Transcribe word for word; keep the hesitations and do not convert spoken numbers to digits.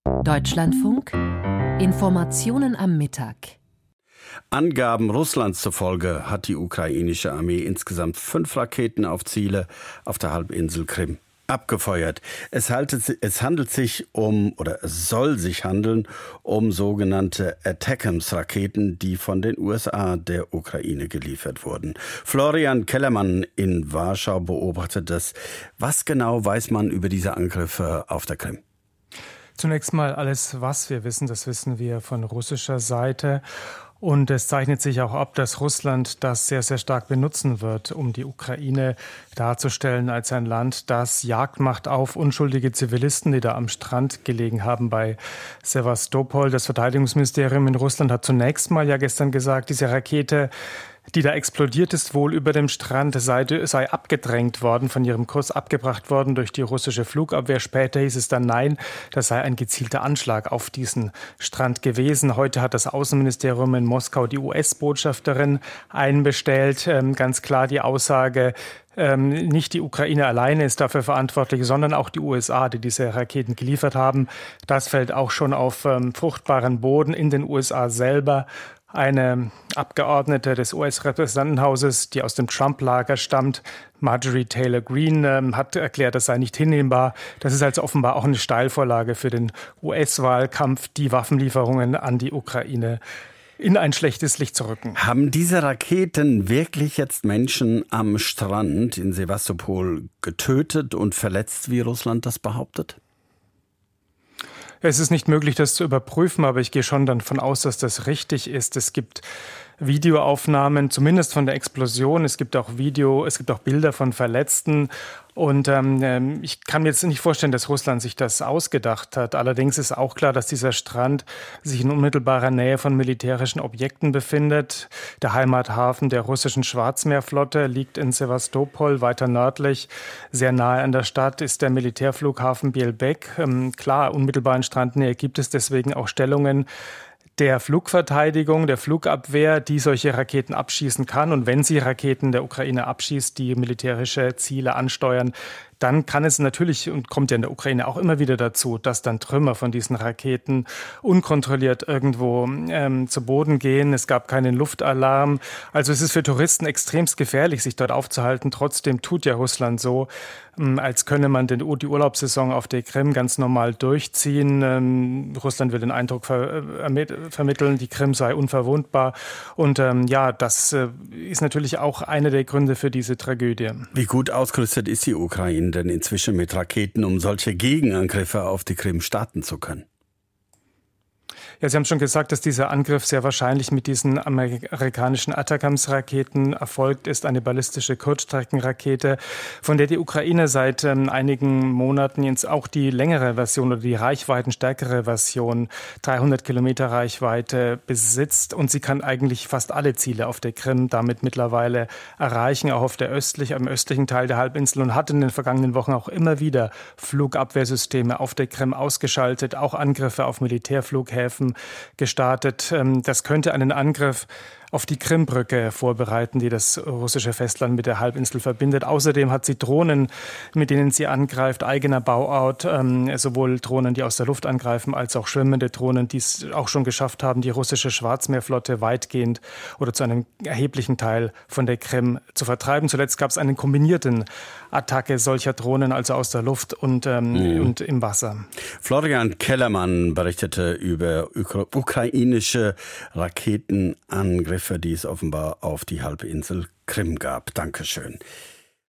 Deutschlandfunk Informationen am Mittag. Angaben Russlands zufolge hat die ukrainische Armee insgesamt fünf Raketen auf Ziele auf der Halbinsel Krim abgefeuert. Es, haltet, es handelt sich um, oder es soll sich handeln, um sogenannte ATACMS-Raketen, die von den U S A der Ukraine geliefert wurden. Florian Kellermann in Warschau beobachtet das. Was genau weiß man über diese Angriffe auf der Krim? Zunächst mal alles, was wir wissen, das wissen wir von russischer Seite. Und es zeichnet sich auch ab, dass Russland das sehr, sehr stark benutzen wird, um die Ukraine darzustellen als ein Land, das Jagd macht auf unschuldige Zivilisten, die da am Strand gelegen haben bei Sewastopol. Das Verteidigungsministerium in Russland hat zunächst mal ja gestern gesagt, diese Rakete, die da explodiert ist, wohl über dem Strand, sei, sei abgedrängt worden, von ihrem Kurs abgebracht worden durch die russische Flugabwehr. Später hieß es dann, nein, das sei ein gezielter Anschlag auf diesen Strand gewesen. Heute hat das Außenministerium in Moskau die U S-Botschafterin einbestellt. Ähm, ganz klar die Aussage, Ähm, nicht die Ukraine alleine ist dafür verantwortlich, sondern auch die U S A, die diese Raketen geliefert haben. Das fällt auch schon auf ähm, fruchtbaren Boden in den U S A selber. Eine Abgeordnete des U S-Repräsentantenhauses, die aus dem Trump-Lager stammt, Marjorie Taylor Greene, ähm, hat erklärt, das sei nicht hinnehmbar. Das ist also offenbar auch eine Steilvorlage für den U S-Wahlkampf, die Waffenlieferungen an die Ukraine in ein schlechtes Licht zu rücken. Haben diese Raketen wirklich jetzt Menschen am Strand in Sewastopol getötet und verletzt, wie Russland das behauptet? Es ist nicht möglich, das zu überprüfen, aber ich gehe schon davon aus, dass das richtig ist. Es gibt Videoaufnahmen, zumindest von der Explosion. Es gibt auch Video, es gibt auch Bilder von Verletzten. Und ähm, ich kann mir jetzt nicht vorstellen, dass Russland sich das ausgedacht hat. Allerdings ist auch klar, dass dieser Strand sich in unmittelbarer Nähe von militärischen Objekten befindet. Der Heimathafen der russischen Schwarzmeerflotte liegt in Sewastopol, weiter nördlich. Sehr nahe an der Stadt ist der Militärflughafen Bielbek. Ähm, klar, unmittelbar in Strandnähe gibt es deswegen auch Stellungen der Flugverteidigung, der Flugabwehr, die solche Raketen abschießen kann. Und wenn sie Raketen der Ukraine abschießt, die militärische Ziele ansteuern, dann kann es natürlich, und kommt ja in der Ukraine auch immer wieder dazu, dass dann Trümmer von diesen Raketen unkontrolliert irgendwo ähm, zu Boden gehen. Es gab keinen Luftalarm. Also es ist für Touristen extremst gefährlich, sich dort aufzuhalten. Trotzdem tut ja Russland so, ähm, als könne man den, die Urlaubssaison auf der Krim ganz normal durchziehen. Ähm, Russland will den Eindruck ver, äh, vermitteln, die Krim sei unverwundbar. Und ähm, ja, das äh, ist natürlich auch einer der Gründe für diese Tragödie. Wie gut ausgerüstet ist die Ukraine denn inzwischen mit Raketen, um solche Gegenangriffe auf die Krim starten zu können? Ja, Sie haben schon gesagt, dass dieser Angriff sehr wahrscheinlich mit diesen amerikanischen ATACMS-Raketen erfolgt ist, eine ballistische Kurzstreckenrakete, von der die Ukraine seit ähm, einigen Monaten jetzt auch die längere Version oder die reichweitenstärkere Version, dreihundert Kilometer Reichweite, besitzt. Und sie kann eigentlich fast alle Ziele auf der Krim damit mittlerweile erreichen, auch auf der östlich, am östlichen Teil der Halbinsel, und hat in den vergangenen Wochen auch immer wieder Flugabwehrsysteme auf der Krim ausgeschaltet, auch Angriffe auf Militärflughäfen gestartet. Das könnte einen Angriff auf die Krimbrücke vorbereiten, die das russische Festland mit der Halbinsel verbindet. Außerdem hat sie Drohnen, mit denen sie angreift, eigener Bauart, ähm, sowohl Drohnen, die aus der Luft angreifen, als auch schwimmende Drohnen, die es auch schon geschafft haben, die russische Schwarzmeerflotte weitgehend oder zu einem erheblichen Teil von der Krim zu vertreiben. Zuletzt gab es eine kombinierte Attacke solcher Drohnen, also aus der Luft und, ähm, mhm. und im Wasser. Florian Kellermann berichtete über ukrainische Raketenangriffe, die es offenbar auf die Halbinsel Krim gab. Dankeschön.